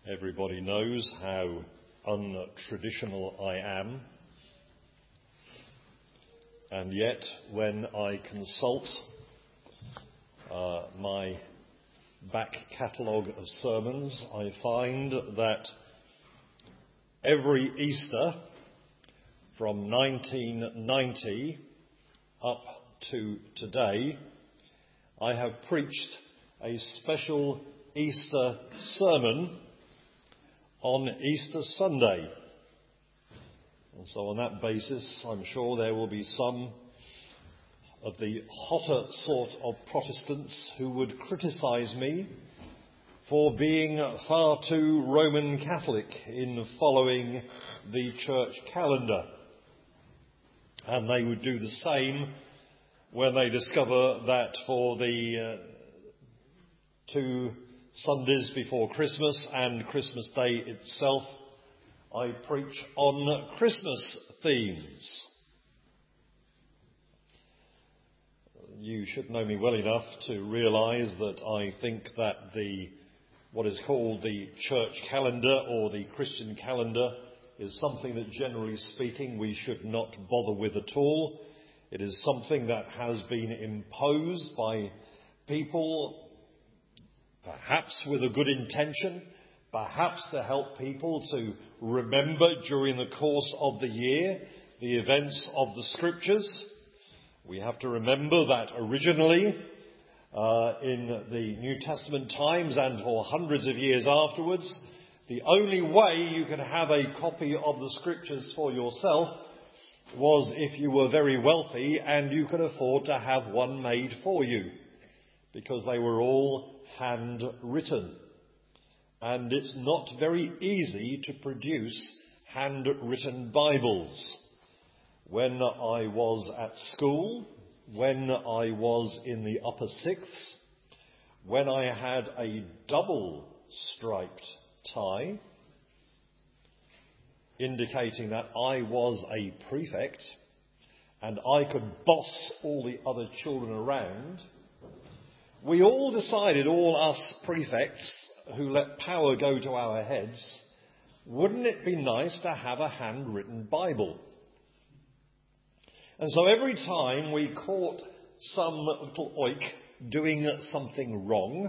Everybody knows how untraditional I am. And yet, when I consult my back catalogue of sermons, I find that every Easter from 1990 up to today, I have preached a special Easter sermon on Easter Sunday. And so on that basis, I'm sure there will be some of the hotter sort of Protestants who would criticise me for being far too Roman Catholic in following the church calendar. And they would do the same when they discover that for the 2 Sundays before Christmas and Christmas Day itself, I preach on Christmas themes. You should know me well enough to realise that I think that what is called the church calendar or the Christian calendar is something that, generally speaking, we should not bother with at all. It is something that has been imposed by people, perhaps with a good intention, perhaps to help people to remember during the course of the year the events of the Scriptures. We have to remember that originally in the New Testament times and for hundreds of years afterwards, the only way you could have a copy of the Scriptures for yourself was if you were very wealthy and you could afford to have one made for you, because they were all handwritten. And it's not very easy to produce handwritten Bibles. When I was at school, when I was in the upper sixths, when I had a double striped tie, indicating that I was a prefect and I could boss all the other children around, we all decided, all us prefects who let power go to our heads, wouldn't it be nice to have a handwritten Bible? And so every time we caught some little oik doing something wrong,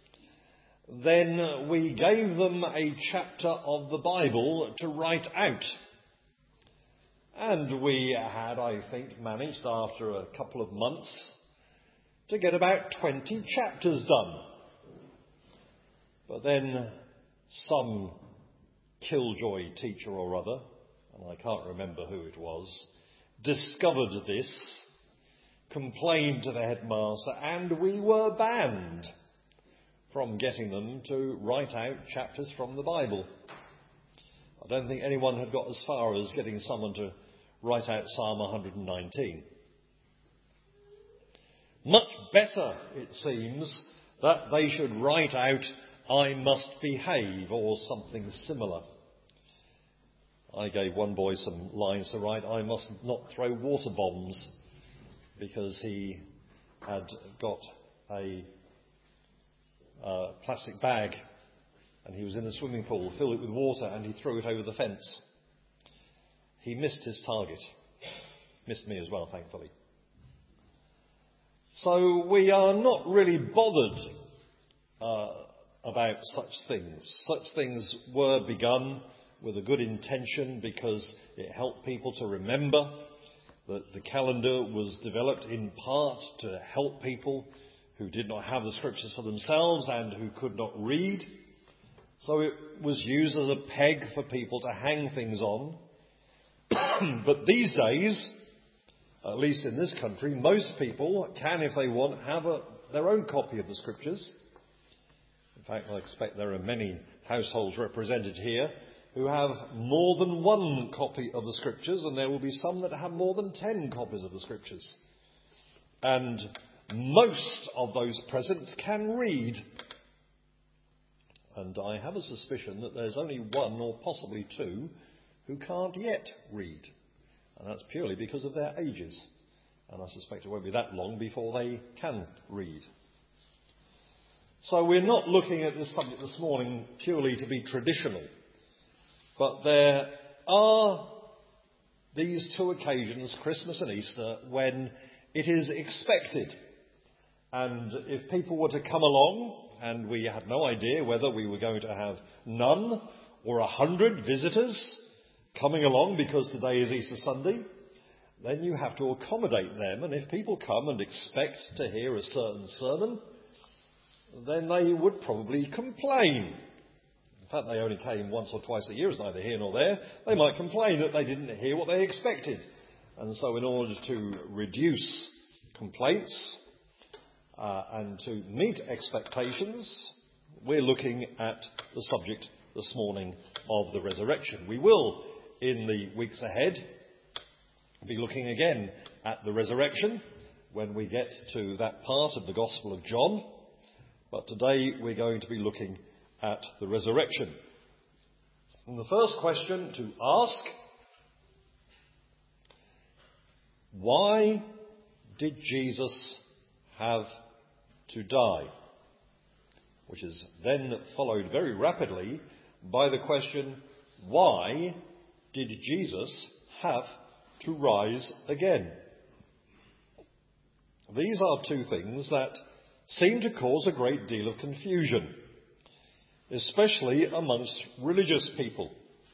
then we gave them a chapter of the Bible to write out. And we had, I think, managed after a couple of months to get about 20 chapters done. But then some killjoy teacher or other, and I can't remember who it was, discovered this, complained to the headmaster, and we were banned from getting them to write out chapters from the Bible. I don't think anyone had got as far as getting someone to write out Psalm 119. Much better, it seems, that they should write out, I must behave, or something similar. I gave one boy some lines to write, I must not throw water bombs, because he had got a plastic bag and he was in the swimming pool, filled it with water, and he threw it over the fence. He missed his target. Missed me as well, thankfully. So we are not really bothered about such things. Such things were begun with a good intention because it helped people to remember that the calendar was developed in part to help people who did not have the Scriptures for themselves and who could not read. So it was used as a peg for people to hang things on. But these days, at least in this country, most people can, if they want, have their own copy of the Scriptures. In fact, I expect there are many households represented here who have more than one copy of the Scriptures, and there will be some that have more than 10 copies of the Scriptures. And most of those present can read. And I have a suspicion that there's only one or possibly two who can't yet read. And that's purely because of their ages. And I suspect it won't be that long before they can read. So we're not looking at this subject this morning purely to be traditional, but there are these two occasions, Christmas and Easter, when it is expected. And if people were to come along, and we had no idea whether we were going to have none or 100 visitors coming along because today is Easter Sunday, then you have to accommodate them. And if people come and expect to hear a certain sermon, then they would probably complain. In fact, they only came once or twice a year, it's neither here nor there. They might complain that they didn't hear what they expected. And so in order to reduce complaints and to meet expectations, we're looking at the subject this morning of the resurrection. We will, in the weeks ahead, be looking again at the resurrection when we get to that part of the Gospel of John. But today we're going to be looking at the resurrection. And the first question to ask: why did Jesus have to die? Which is then followed very rapidly by the question, why did Jesus have to rise again? These are two things that seem to cause a great deal of confusion, especially amongst religious people.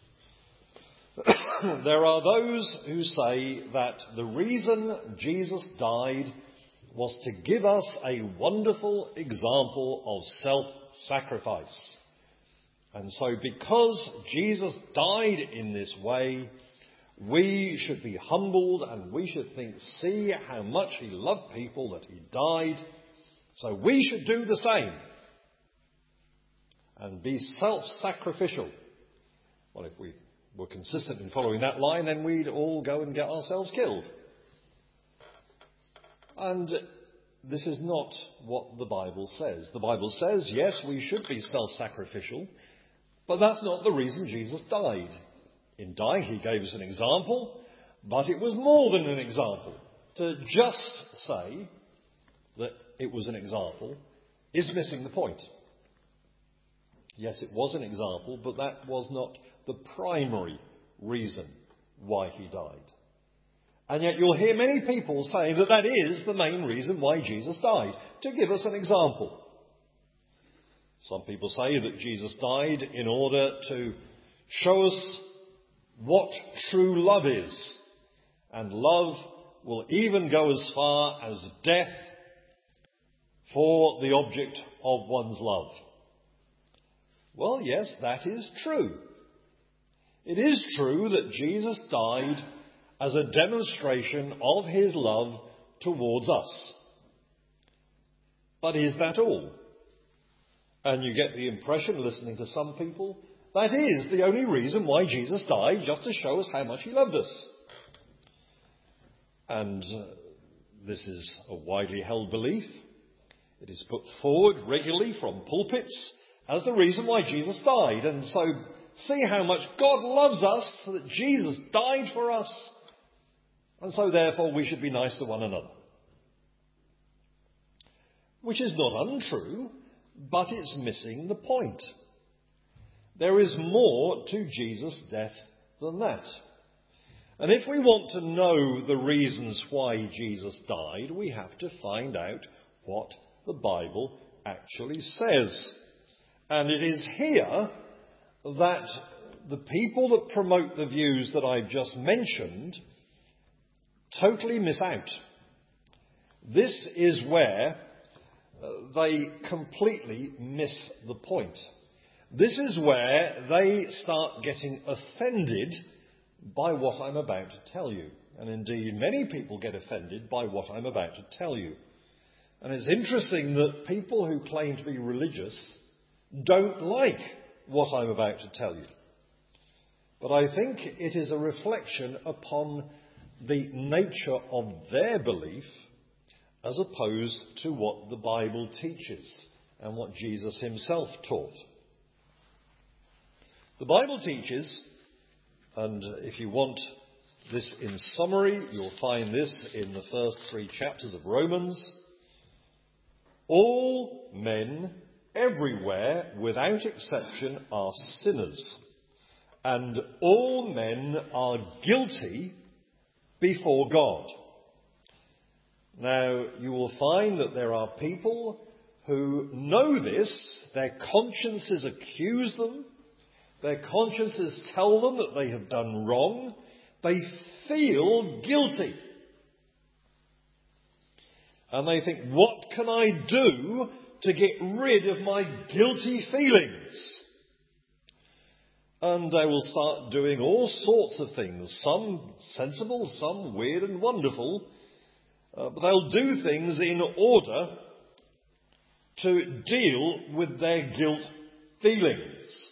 There are those who say that the reason Jesus died was to give us a wonderful example of self-sacrifice. And so because Jesus died in this way, we should be humbled and we should think, see how much he loved people that he died. So we should do the same and be self-sacrificial. Well, if we were consistent in following that line, then we'd all go and get ourselves killed. And this is not what the Bible says. The Bible says, yes, we should be self-sacrificial, but that's not the reason Jesus died. In dying, he gave us an example, but it was more than an example. To just say that it was an example is missing the point. Yes, it was an example, but that was not the primary reason why he died. And yet you'll hear many people saying that that is the main reason why Jesus died, to give us an example. Some people say that Jesus died in order to show us what true love is. And love will even go as far as death for the object of one's love. Well, yes, that is true. It is true that Jesus died as a demonstration of his love towards us. But is that all? And you get the impression, listening to some people, that is the only reason why Jesus died, just to show us how much he loved us. And this is a widely held belief. It is put forward regularly from pulpits as the reason why Jesus died. And so, see how much God loves us, so that Jesus died for us. And so, therefore, we should be nice to one another. Which is not untrue, but it's missing the point. There is more to Jesus' death than that. And if we want to know the reasons why Jesus died, we have to find out what the Bible actually says. And it is here that the people that promote the views that I've just mentioned totally miss out. This is where they completely miss the point. This is where they start getting offended by what I'm about to tell you. And indeed, many people get offended by what I'm about to tell you. And it's interesting that people who claim to be religious don't like what I'm about to tell you. But I think it is a reflection upon the nature of their belief as opposed to what the Bible teaches and what Jesus himself taught. The Bible teaches, and if you want this in summary, you'll find this in the first 3 chapters of Romans: all men everywhere, without exception, are sinners, and all men are guilty before God. Now, you will find that there are people who know this, their consciences accuse them, their consciences tell them that they have done wrong, they feel guilty. And they think, what can I do to get rid of my guilty feelings? And they will start doing all sorts of things, some sensible, some weird and wonderful, but they'll do things in order to deal with their guilt feelings.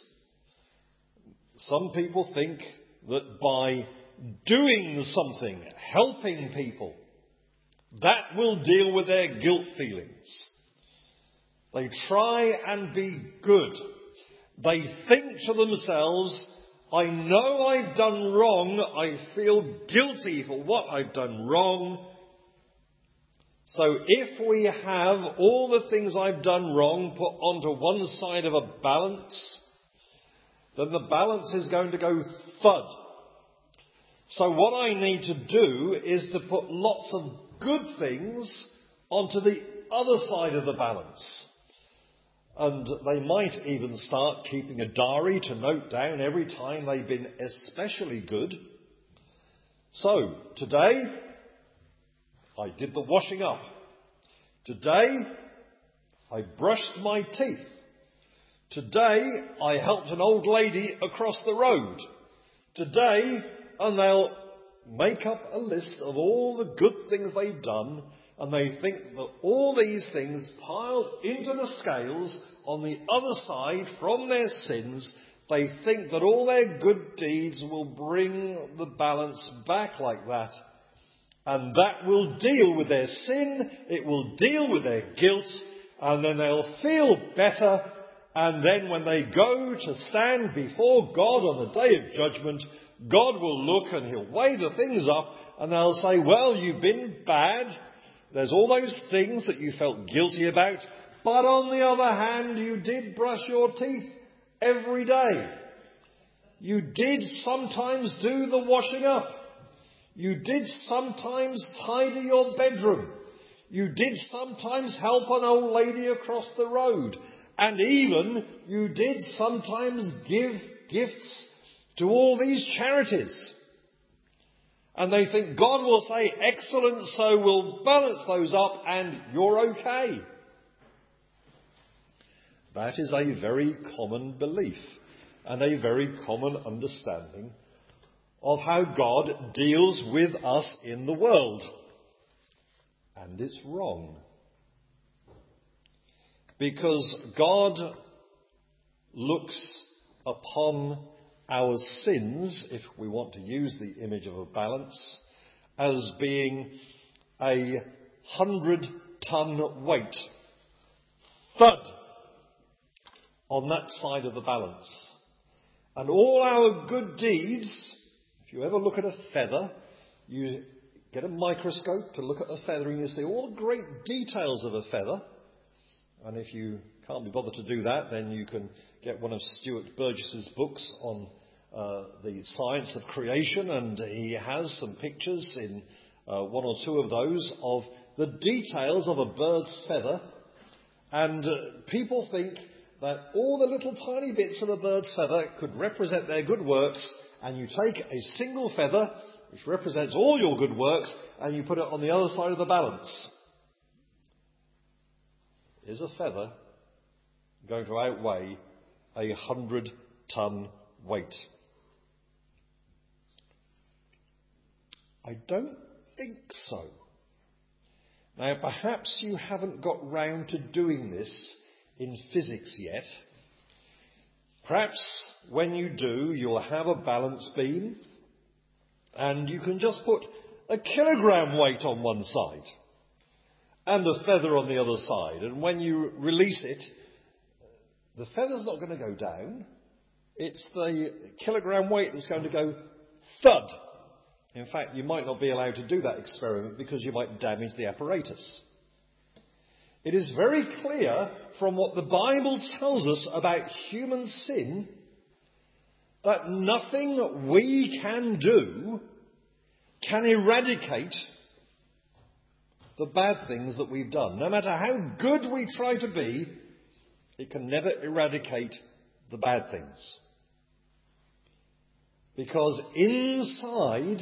Some people think that by doing something, helping people, that will deal with their guilt feelings. They try and be good. They think to themselves, I know I've done wrong, I feel guilty for what I've done wrong. So if we have all the things I've done wrong put onto one side of a balance, then the balance is going to go thud. So what I need to do is to put lots of good things onto the other side of the balance. And they might even start keeping a diary to note down every time they've been especially good. So, today, I did the washing up. Today, I brushed my teeth. Today, I helped an old lady across the road. Today, and they'll make up a list of all the good things they've done, and they think that all these things piled into the scales on the other side from their sins, they think that all their good deeds will bring the balance back like that. And that will deal with their sin, it will deal with their guilt, and then they'll feel better. And then when they go to stand before God on the day of judgment, God will look and he'll weigh the things up, and they'll say, well, you've been bad. There's all those things that you felt guilty about, but on the other hand, you did brush your teeth every day. You did sometimes do the washing up. You did sometimes tidy your bedroom. You did sometimes help an old lady across the road. And even you did sometimes give gifts to all these charities. And they think God will say, excellent, so we'll balance those up and you're okay. That is a very common belief and a very common understanding of how God deals with us in the world. And it's wrong. Because God looks upon our sins, if we want to use the image of a balance, as being 100-ton weight. Thud! On that side of the balance. And all our good deeds, if you ever look at a feather, you get a microscope to look at a feather and you see all the great details of a feather. And if you can't be bothered to do that, then you can get one of Stuart Burgess's books on the science of creation, and he has some pictures in one or two of those of the details of a bird's feather. And people think that all the little tiny bits of a bird's feather could represent their good works, and you take a single feather, which represents all your good works, and you put it on the other side of the balance. Is a feather going to outweigh 100-ton weight? I don't think so. Now, perhaps you haven't got round to doing this in physics yet. Perhaps when you do, you'll have a balance beam and you can just put a kilogram weight on one side and a feather on the other side. And when you release it, the feather's not going to go down. It's the kilogram weight that's going to go thud. In fact, you might not be allowed to do that experiment because you might damage the apparatus. It is very clear from what the Bible tells us about human sin that nothing we can do can eradicate the bad things that we've done. No matter how good we try to be, it can never eradicate the bad things. Because inside,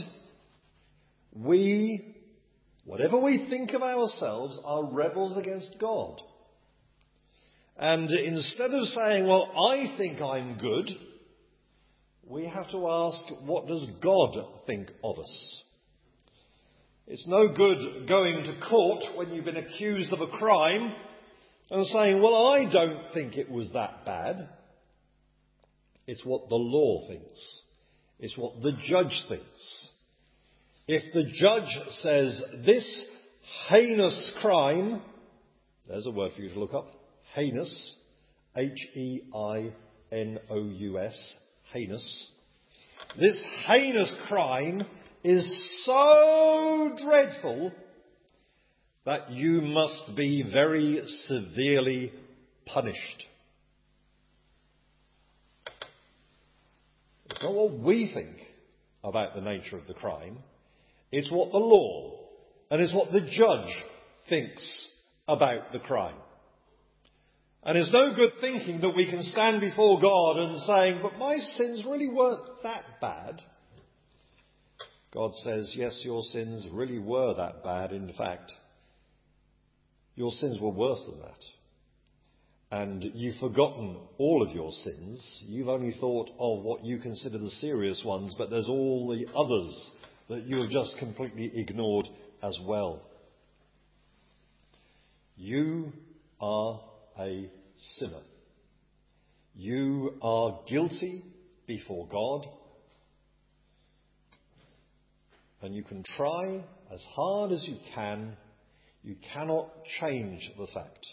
whatever we think of ourselves, are rebels against God. And instead of saying, well, I think I'm good, we have to ask, what does God think of us? It's no good going to court when you've been accused of a crime and saying, well, I don't think it was that bad. It's what the law thinks. It's what the judge thinks. If the judge says this heinous crime, there's a word for you to look up, heinous, H-E-I-N-O-U-S, heinous. This heinous crime is so dreadful that you must be very severely punished. It's not what we think about the nature of the crime. It's what the law and it's what the judge thinks about the crime. And it's no good thinking that we can stand before God and saying, but my sins really weren't that bad. God says, yes, your sins really were that bad. In fact, your sins were worse than that. And you've forgotten all of your sins. You've only thought of what you consider the serious ones, but there's all the others that you have just completely ignored as well. You are a sinner. You are guilty before God. And you can try as hard as you can. You cannot change the fact.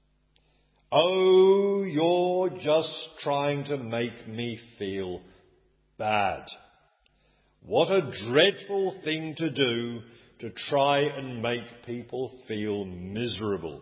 Oh, you're just trying to make me feel bad. What a dreadful thing to do, to try and make people feel miserable.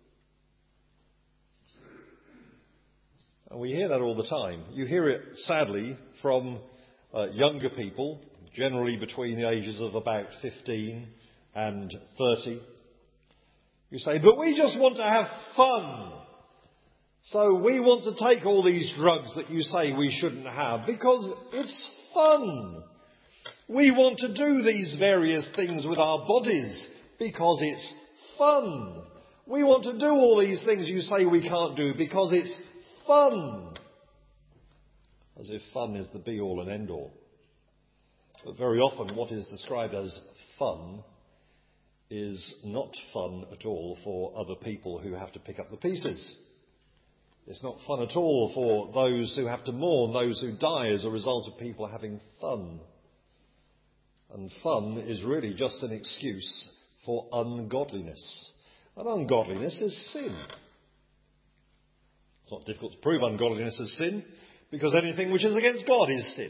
And we hear that all the time. You hear it, sadly, from younger people, generally between the ages of about 15 and 30. You say, but we just want to have fun. So we want to take all these drugs that you say we shouldn't have because it's fun. We want to do these various things with our bodies because it's fun. We want to do all these things you say we can't do because it's fun. As if fun is the be-all and end-all. But very often what is described as fun is not fun at all for other people who have to pick up the pieces. It's not fun at all for those who have to mourn, those who die as a result of people having fun. And fun is really just an excuse for ungodliness. And ungodliness is sin. It's not difficult to prove ungodliness is sin, because anything which is against God is sin.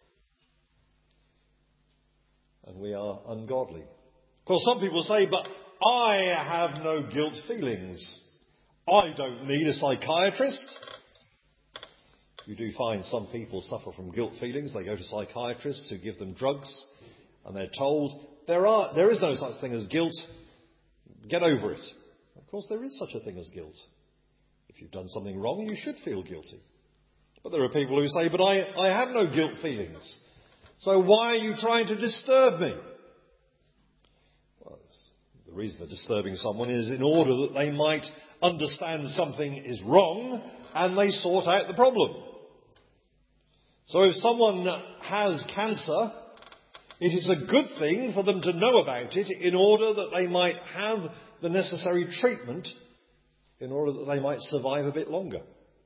And we are ungodly. Of course, some people say, but I have no guilt feelings. I don't need a psychiatrist. You do find some people suffer from guilt feelings. They go to psychiatrists who give them drugs, and they're told, there is no such thing as guilt. Get over it. Of course, there is such a thing as guilt. If you've done something wrong, you should feel guilty. But there are people who say, but I have no guilt feelings. So why are you trying to disturb me? Well, the reason for disturbing someone is in order that they might understand something is wrong and they sort out the problem. So if someone has cancer, it is a good thing for them to know about it in order that they might have the necessary treatment in order that they might survive a bit longer.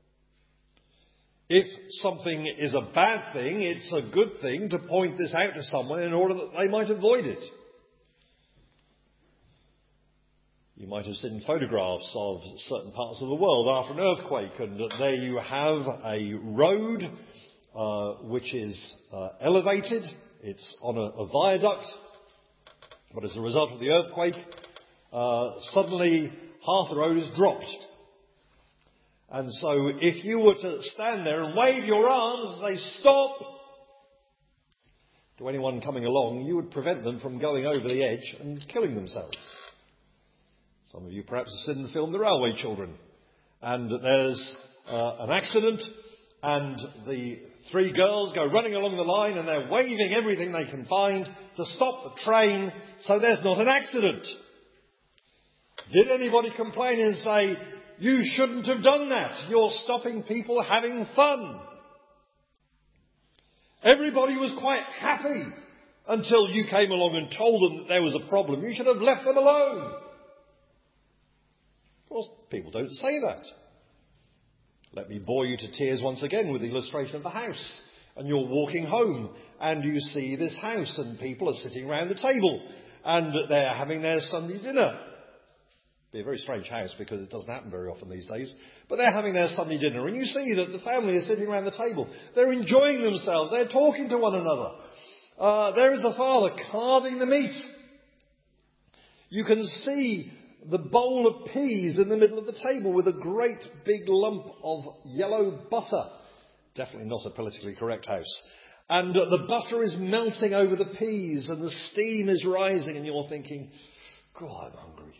If something is a bad thing, it's a good thing to point this out to someone in order that they might avoid it. You might have seen photographs of certain parts of the world after an earthquake, and there you have a road which is elevated. It's on a viaduct, but as a result of the earthquake, suddenly half the road is dropped. And so if you were to stand there and wave your arms and say, stop, to anyone coming along, you would prevent them from going over the edge and killing themselves. Some of you perhaps have seen the film The Railway Children. And there's an accident, and the three girls go running along the line and they're waving everything they can find to stop the train so there's not an accident. Did anybody complain and say, you shouldn't have done that, you're stopping people having fun? Everybody was quite happy until you came along and told them that there was a problem. You should have left them alone. Of course, people don't say that. Let me bore you to tears once again with the illustration of the house. And you're walking home and you see this house and people are sitting round the table and they're having their Sunday dinner. It'd be a very strange house because it doesn't happen very often these days. But they're having their Sunday dinner and you see that the family is sitting around the table. They're enjoying themselves. They're talking to one another. There is the father carving the meat. You can see the bowl of peas in the middle of the table with a great big lump of yellow butter. Definitely not a politically correct house. And the butter is melting over the peas and the steam is rising and you're thinking, God, I'm hungry.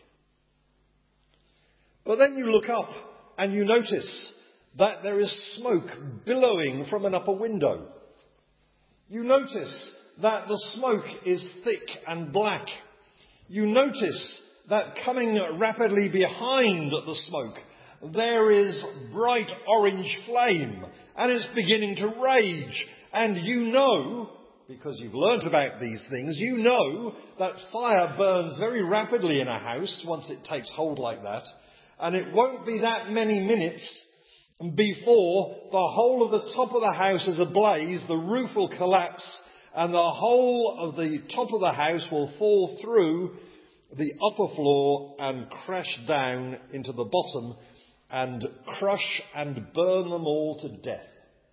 But then you look up and you notice that there is smoke billowing from an upper window. You notice that the smoke is thick and black. You notice that coming rapidly behind the smoke, there is bright orange flame, and it's beginning to rage. And you know, because you've learnt about these things, you know that fire burns very rapidly in a house once it takes hold like that. And it won't be that many minutes before the whole of the top of the house is ablaze, the roof will collapse, and the whole of the top of the house will fall through the upper floor and crash down into the bottom and crush and burn them all to death.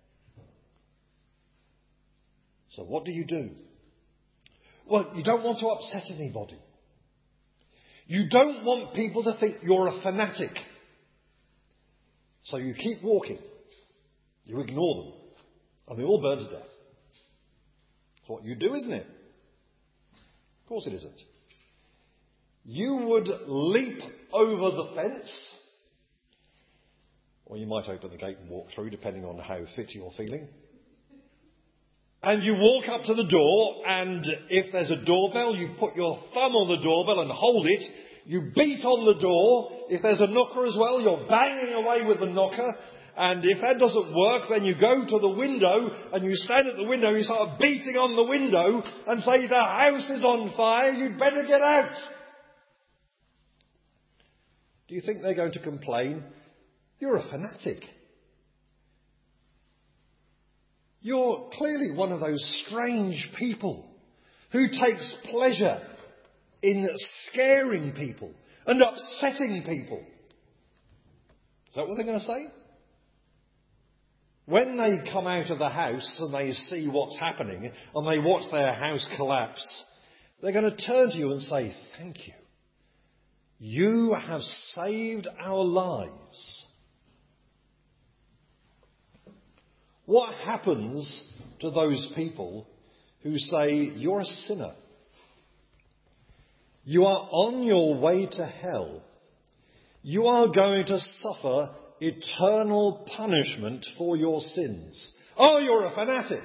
So what do? Well, you don't want to upset anybody. You don't want people to think you're a fanatic. So you keep walking. You ignore them. And they all burn to death. That's what you do, isn't it? Of course it isn't. You would leap over the fence, or you might open the gate and walk through, depending on how fit you're feeling. And you walk up to the door, and if there's a doorbell, you put your thumb on the doorbell and hold it. You beat on the door. If there's a knocker as well, you're banging away with the knocker. And if that doesn't work, then you go to the window and you stand at the window and you start beating on the window and say, the house is on fire, you'd better get out. Do you think they're going to complain? You're a fanatic. You're clearly one of those strange people who takes pleasure in scaring people and upsetting people. Is that what they're going to say? When they come out of the house and they see what's happening and they watch their house collapse, they're going to turn to you and say, thank you. You have saved our lives. What happens to those people who say, you're a sinner? You are on your way to hell. You are going to suffer eternal punishment for your sins. Oh, you're a fanatic.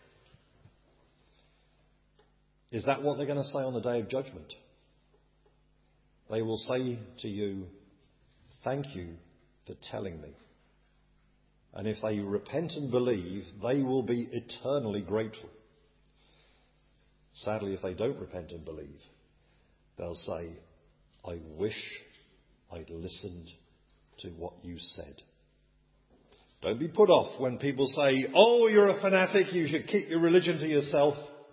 Is that what they're going to say on the day of judgment? They will say to you, thank you for telling me. And if they repent and believe, they will be eternally grateful. Sadly, if they don't repent and believe, they'll say, I wish I'd listened to what you said. Don't be put off when people say, oh, you're a fanatic, you should keep your religion to yourself.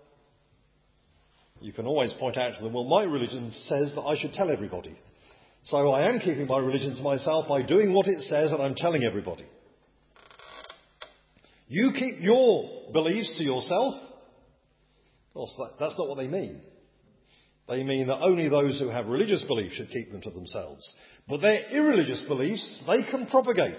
You can always point out to them, well, my religion says that I should tell everybody. So I am keeping my religion to myself by doing what it says and I'm telling everybody. You keep your beliefs to yourself. Of course, that's not what they mean. They mean that only those who have religious beliefs should keep them to themselves. But their irreligious beliefs, they can propagate.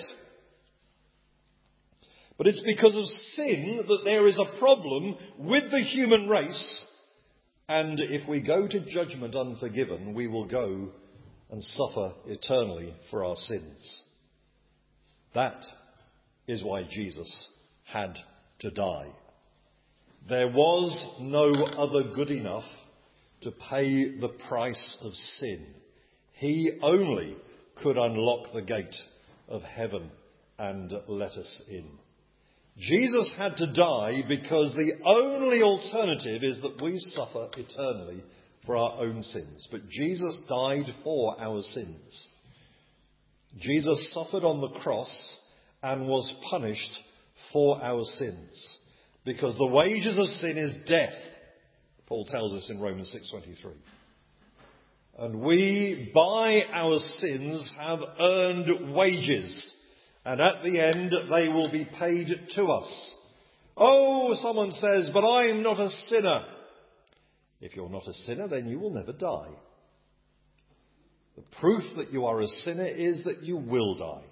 But it's because of sin that there is a problem with the human race. And if we go to judgment unforgiven, we will go and suffer eternally for our sins. That is why Jesus had to die. There was no other good enough to pay the price of sin. He only could unlock the gate of heaven and let us in. Jesus had to die because the only alternative is that we suffer eternally for our own sins. But Jesus died for our sins. Jesus suffered on the cross and was punished for our sins. Because the wages of sin is death, Paul tells us in Romans 6:23. And we, by our sins, have earned wages. And at the end, they will be paid to us. Oh, someone says, but I'm not a sinner. If you're not a sinner, then you will never die. The proof that you are a sinner is that you will die.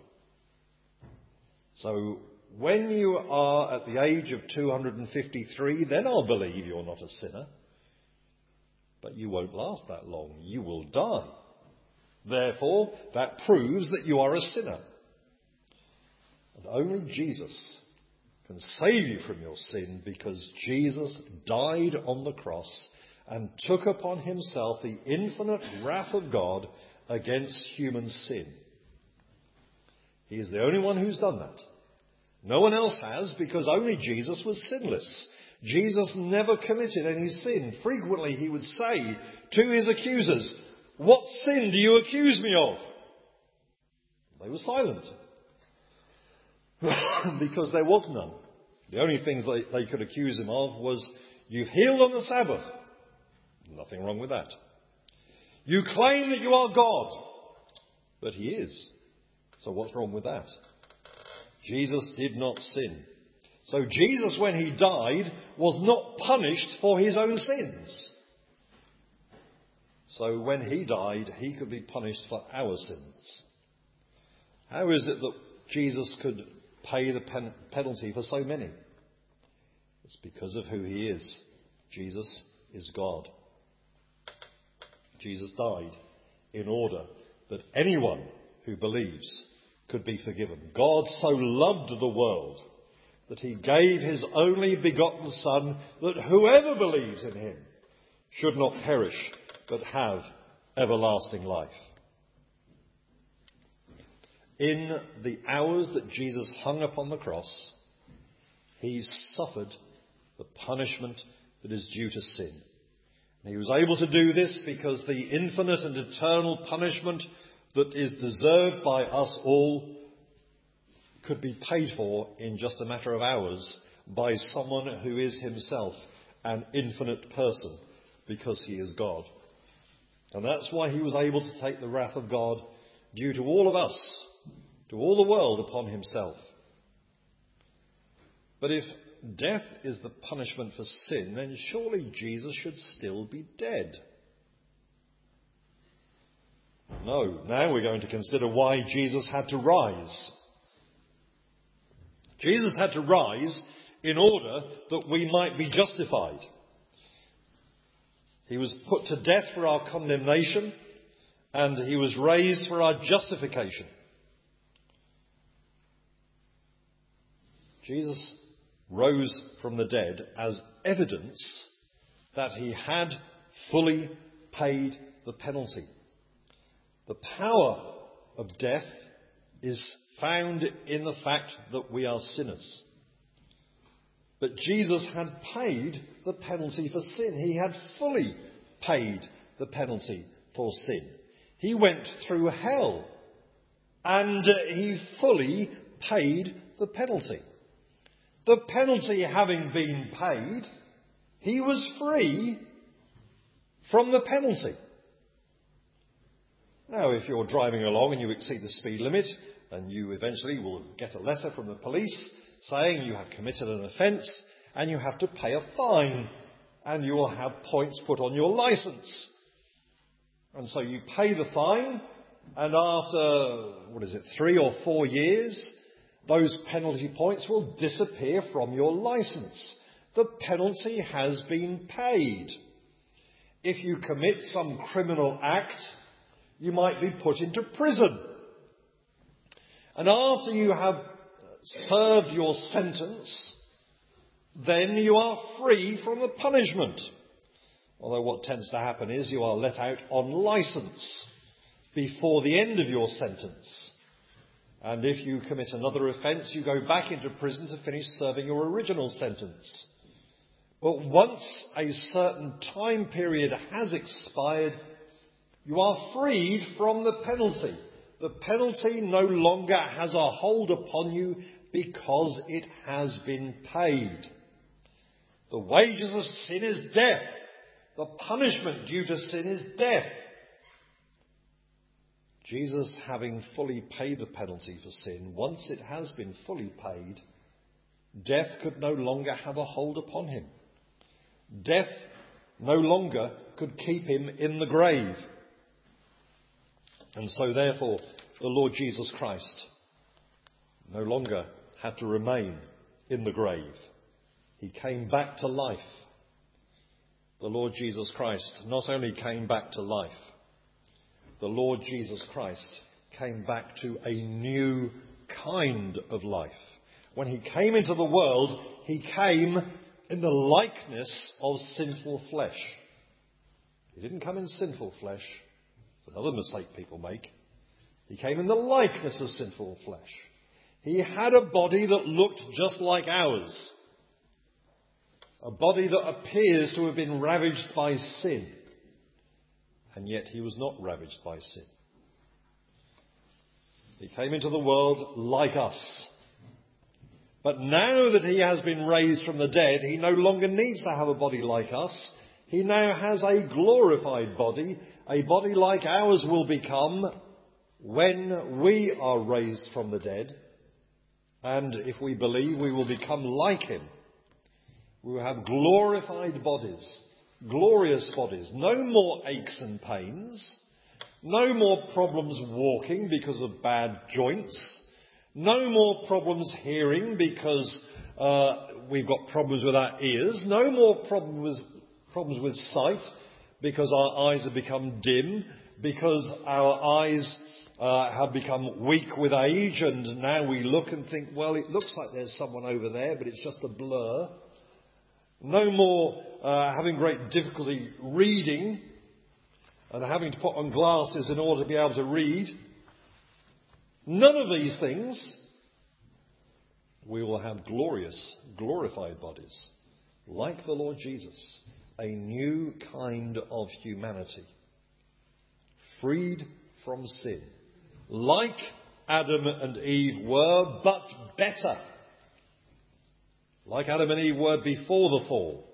So when you are at the age of 253, then I'll believe you're not a sinner. But you won't last that long. You will die. Therefore, that proves that you are a sinner. And only Jesus can save you from your sin, because Jesus died on the cross and took upon himself the infinite wrath of God against human sin. He is the only one who's done that. No one else has, because only Jesus was sinless. Jesus never committed any sin. Frequently he would say to his accusers, "What sin do you accuse me of?" They were silent. Because there was none. The only things they could accuse him of was, "You've healed on the Sabbath." Nothing wrong with that. "You claim that you are God." But he is. So what's wrong with that? Jesus did not sin. So Jesus, when he died, was not punished for his own sins. So when he died, he could be punished for our sins. How is it that Jesus could pay the penalty for so many? It's because of who he is. Jesus is God. Jesus died in order that anyone who believes could be forgiven. God so loved the world that he gave his only begotten Son, that whoever believes in him should not perish but have everlasting life. In the hours that Jesus hung upon the cross, he suffered the punishment that is due to sin. And he was able to do this because the infinite and eternal punishment that is deserved by us all could be paid for in just a matter of hours by someone who is himself an infinite person, because he is God. And that's why he was able to take the wrath of God due to all of us, to all the world, upon himself. But if death is the punishment for sin, then surely Jesus should still be dead. No, now we're going to consider why Jesus had to rise. Jesus had to rise in order that we might be justified. He was put to death for our condemnation, and he was raised for our justification. Jesus rose from the dead as evidence that he had fully paid the penalty. The power of death is found in the fact that we are sinners. But Jesus had paid the penalty for sin. He had fully paid the penalty for sin. He went through hell and he fully paid the penalty. The penalty having been paid, he was free from the penalty. Now, if you're driving along and you exceed the speed limit, and you eventually will get a letter from the police saying you have committed an offence and you have to pay a fine, and you will have points put on your licence. And so you pay the fine and after, 3 or 4 years, those penalty points will disappear from your licence. The penalty has been paid. If you commit some criminal act, you might be put into prison. And after you have served your sentence, then you are free from the punishment. Although what tends to happen is you are let out on licence before the end of your sentence. And if you commit another offence, you go back into prison to finish serving your original sentence. But once a certain time period has expired, you are freed from the penalty. The penalty no longer has a hold upon you because it has been paid. The wages of sin is death. The punishment due to sin is death. Jesus, having fully paid the penalty for sin, once it has been fully paid, death could no longer have a hold upon him. Death no longer could keep him in the grave. And so therefore, the Lord Jesus Christ no longer had to remain in the grave. He came back to life. The Lord Jesus Christ not only came back to life, the Lord Jesus Christ came back to a new kind of life. When he came into the world, he came in the likeness of sinful flesh. He didn't come in sinful flesh. It's another mistake people make. He came in the likeness of sinful flesh. He had a body that looked just like ours. A body that appears to have been ravaged by sin. And yet he was not ravaged by sin. He came into the world like us. But now that he has been raised from the dead, he no longer needs to have a body like us. He now has a glorified body. A body like ours will become when we are raised from the dead. And if we believe, we will become like him. We will have glorified bodies, glorious bodies. No more aches and pains. No more problems walking because of bad joints. No more problems hearing because we've got problems with our ears. No more problems with sight because our eyes have become dim, because our eyes have become weak with age, and now we look and think, well, it looks like there's someone over there, but it's just a blur. No more having great difficulty reading and having to put on glasses in order to be able to read. None of these things. We will have glorious, glorified bodies, like the Lord Jesus, a new kind of humanity, freed from sin, like Adam and Eve were, but better. Like Adam and Eve were before the fall.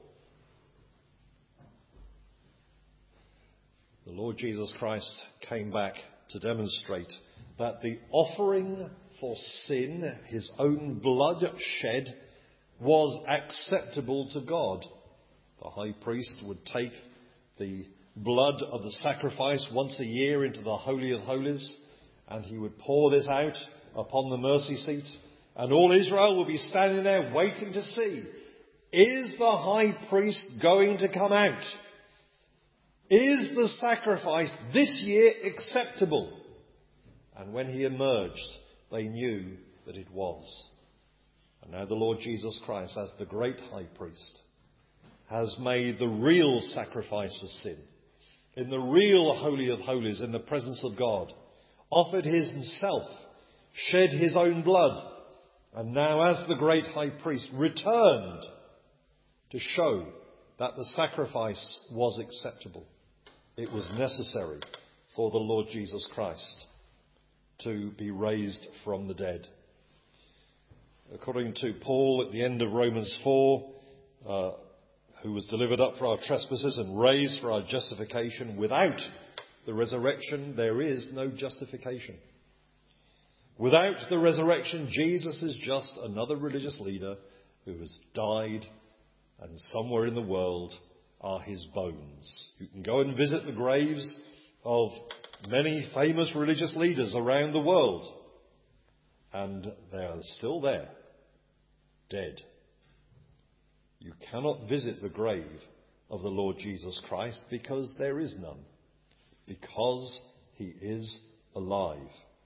The Lord Jesus Christ came back to demonstrate that the offering for sin, his own blood shed, was acceptable to God. The high priest would take the blood of the sacrifice once a year into the Holy of Holies, and he would pour this out upon the mercy seat, and all Israel would be standing there waiting to see, is the high priest going to come out? Is the sacrifice this year acceptable? And when he emerged, they knew that it was. And now the Lord Jesus Christ, as the great high priest, has made the real sacrifice for sin, in the real Holy of Holies, in the presence of God, offered himself, shed his own blood, and now as the great high priest returned to show that the sacrifice was acceptable. It was necessary for the Lord Jesus Christ to be raised from the dead. According to Paul at the end of Romans 4, who was delivered up for our trespasses and raised for our justification, without the resurrection there is no justification. Without the resurrection, Jesus is just another religious leader who has died, and somewhere in the world are his bones. You can go and visit the graves of many famous religious leaders around the world, and they are still there, dead. You cannot visit the grave of the Lord Jesus Christ because there is none, because he is alive.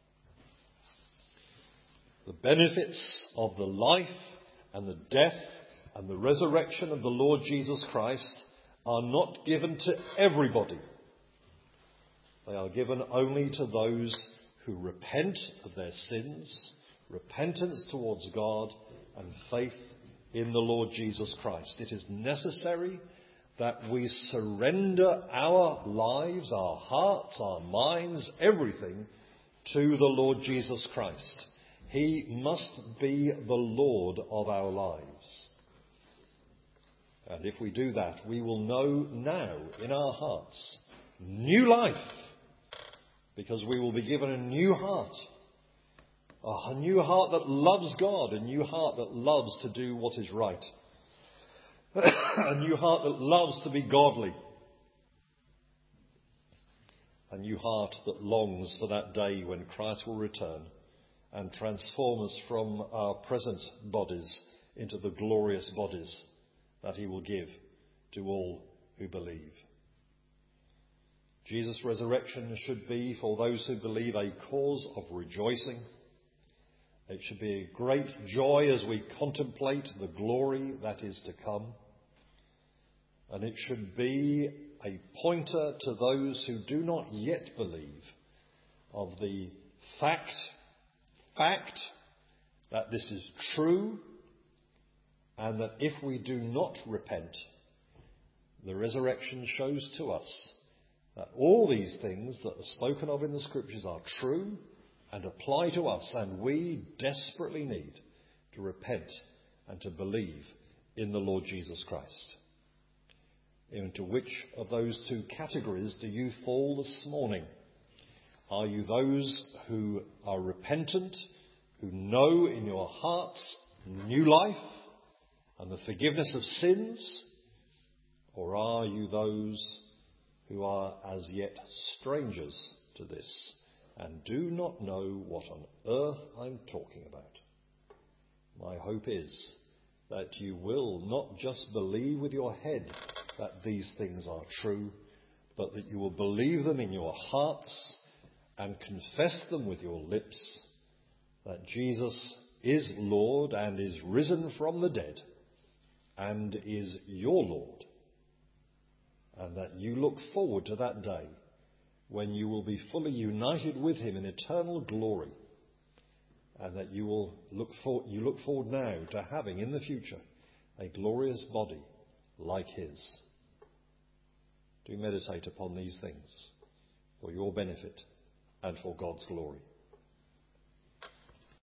The benefits of the life and the death and the resurrection of the Lord Jesus Christ are not given to everybody. They are given only to those who repent of their sins, repentance towards God, and faith in the Lord Jesus Christ. It is necessary that we surrender our lives, our hearts, our minds, everything to the Lord Jesus Christ. He must be the Lord of our lives. And if we do that, we will know now in our hearts new life, because we will be given a new heart that loves God, a new heart that loves to do what is right, a new heart that loves to be godly, a new heart that longs for that day when Christ will return and transform us from our present bodies into the glorious bodies that he will give to all who believe. Jesus' resurrection should be, for those who believe, a cause of rejoicing. It should be a great joy as we contemplate the glory that is to come. And it should be a pointer to those who do not yet believe of the fact that this is true, and that if we do not repent, the resurrection shows to us that all these things that are spoken of in the Scriptures are true and apply to us, and we desperately need to repent and to believe in the Lord Jesus Christ. Into which of those two categories do you fall this morning? Are you those who are repentant, who know in your hearts new life and the forgiveness of sins? Or are you those who are as yet strangers to this and do not know what on earth I'm talking about? My hope is that you will not just believe with your head that these things are true, but that you will believe them in your hearts and confess them with your lips, that Jesus is Lord and is risen from the dead and is your Lord, and that you look forward to that day when you will be fully united with him in eternal glory, and that you look forward now to having in the future a glorious body like his. Do meditate upon these things for your benefit and for God's glory.